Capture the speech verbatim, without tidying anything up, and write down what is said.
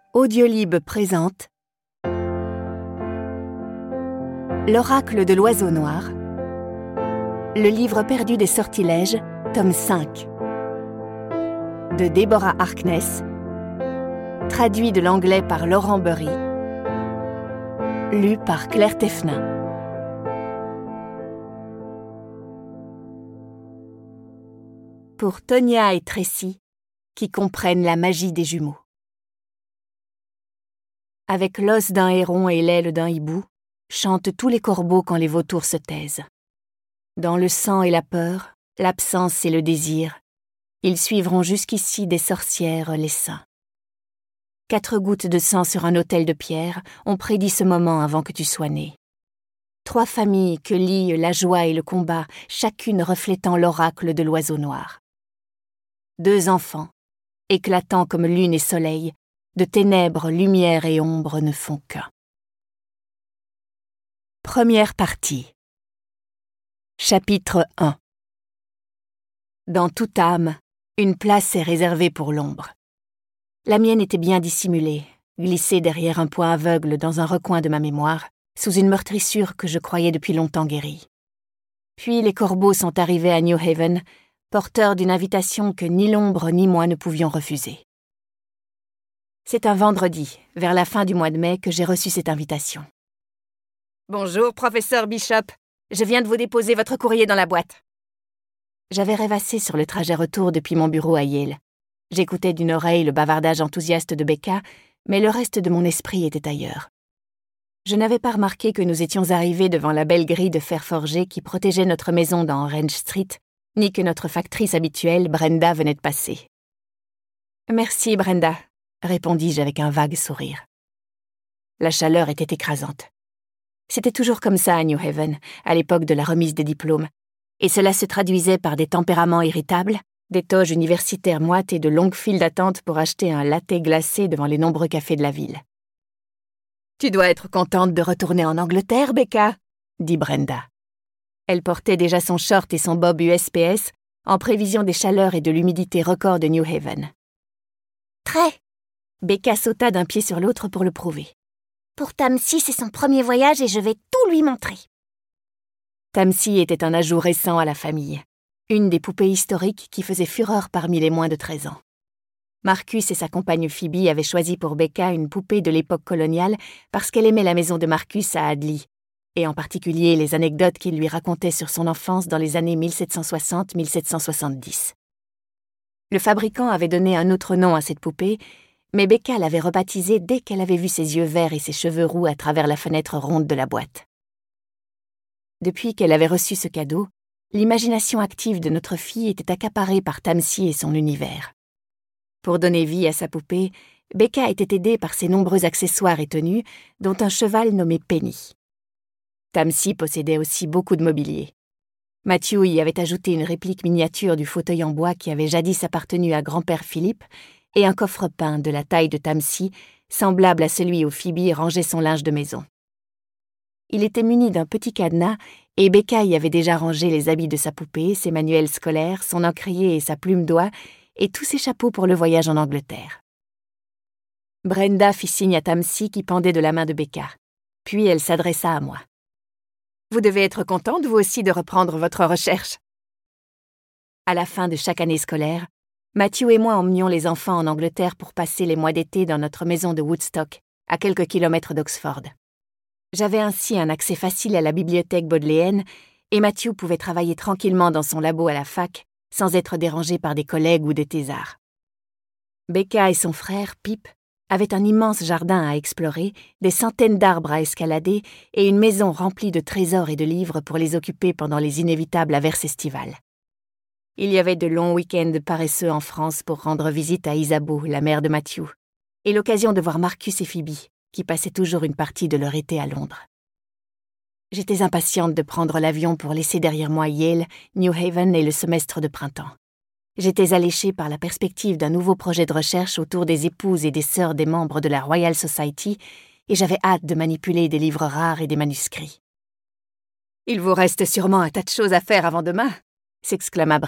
Audiolib présente L'Oracle de l'Oiseau Noir, le livre perdu des sortilèges, tome cinq, de Deborah Harkness, traduit de l'anglais par Laurent Burry, lu par Claire Teffenin. Pour Tonia et Tracy, qui comprennent la magie des jumeaux. Avec l'os d'un héron et l'aile d'un hibou, chantent tous les corbeaux quand les vautours se taisent. Dans le sang et la peur, l'absence et le désir, ils suivront jusqu'ici des sorcières les saints. Quatre gouttes de sang sur un autel de pierre ont prédit ce moment avant que tu sois né. Trois familles que lient la joie et le combat, chacune reflétant l'oracle de l'oiseau noir. Deux enfants, éclatants comme lune et soleil, de ténèbres, lumière et ombre ne font qu'un. Première partie. Chapitre un. Dans toute âme, une place est réservée pour l'ombre. La mienne était bien dissimulée, glissée derrière un point aveugle dans un recoin de ma mémoire, sous une meurtrissure que je croyais depuis longtemps guérie. Puis les corbeaux sont arrivés à New Haven, porteurs d'une invitation que ni l'ombre ni moi ne pouvions refuser. C'est un vendredi, vers la fin du mois de mai, que j'ai reçu cette invitation. « Bonjour, professeur Bishop. Je viens de vous déposer votre courrier dans la boîte. » J'avais rêvassé sur le trajet retour depuis mon bureau à Yale. J'écoutais d'une oreille le bavardage enthousiaste de Becca, mais le reste de mon esprit était ailleurs. Je n'avais pas remarqué que nous étions arrivés devant la belle grille de fer forgé qui protégeait notre maison dans Orange Street, ni que notre factrice habituelle, Brenda, venait de passer. « Merci, Brenda. » répondis-je avec un vague sourire. La chaleur était écrasante. C'était toujours comme ça à New Haven, à l'époque de la remise des diplômes, et cela se traduisait par des tempéraments irritables, des toges universitaires moites et de longues files d'attente pour acheter un latte glacé devant les nombreux cafés de la ville. « Tu dois être contente de retourner en Angleterre, Becca » dit Brenda. Elle portait déjà son short et son bob U S P S en prévision des chaleurs et de l'humidité record de New Haven. « Très !» Becca sauta d'un pied sur l'autre pour le prouver. « Pour Tamsi, c'est son premier voyage et je vais tout lui montrer. » Tamsi était un ajout récent à la famille, une des poupées historiques qui faisait fureur parmi les moins de treize ans. Marcus et sa compagne Phoebe avaient choisi pour Becca une poupée de l'époque coloniale parce qu'elle aimait la maison de Marcus à Hadley, et en particulier les anecdotes qu'il lui racontait sur son enfance dans les années mille sept cent soixante à mille sept cent soixante-dix. Le fabricant avait donné un autre nom à cette poupée, mais Becca l'avait rebaptisée dès qu'elle avait vu ses yeux verts et ses cheveux roux à travers la fenêtre ronde de la boîte. Depuis qu'elle avait reçu ce cadeau, l'imagination active de notre fille était accaparée par Tamsi et son univers. Pour donner vie à sa poupée, Becca était aidée par ses nombreux accessoires et tenues, dont un cheval nommé Penny. Tamsi possédait aussi beaucoup de mobilier. Matthew y avait ajouté une réplique miniature du fauteuil en bois qui avait jadis appartenu à grand-père Philippe et un coffre peint de la taille de Tamsi, semblable à celui où Phoebe rangeait son linge de maison. Il était muni d'un petit cadenas et Becca y avait déjà rangé les habits de sa poupée, ses manuels scolaires, son encrier et sa plume d'oie, et tous ses chapeaux pour le voyage en Angleterre. Brenda fit signe à Tamsi qui pendait de la main de Becca. Puis elle s'adressa à moi. « Vous devez être contente, vous aussi, de reprendre votre recherche. » À la fin de chaque année scolaire, Matthew et moi emmenions les enfants en Angleterre pour passer les mois d'été dans notre maison de Woodstock, à quelques kilomètres d'Oxford. J'avais ainsi un accès facile à la bibliothèque bodléenne et Matthew pouvait travailler tranquillement dans son labo à la fac, sans être dérangé par des collègues ou des thésards. Becca et son frère, Pip, avaient un immense jardin à explorer, des centaines d'arbres à escalader et une maison remplie de trésors et de livres pour les occuper pendant les inévitables averses estivales. Il y avait de longs week-ends paresseux en France pour rendre visite à Isabeau, la mère de Matthew, et l'occasion de voir Marcus et Phoebe, qui passaient toujours une partie de leur été à Londres. J'étais impatiente de prendre l'avion pour laisser derrière moi Yale, New Haven et le semestre de printemps. J'étais alléchée par la perspective d'un nouveau projet de recherche autour des épouses et des sœurs des membres de la Royal Society, et j'avais hâte de manipuler des livres rares et des manuscrits. « Il vous reste sûrement un tas de choses à faire avant demain !» s'exclama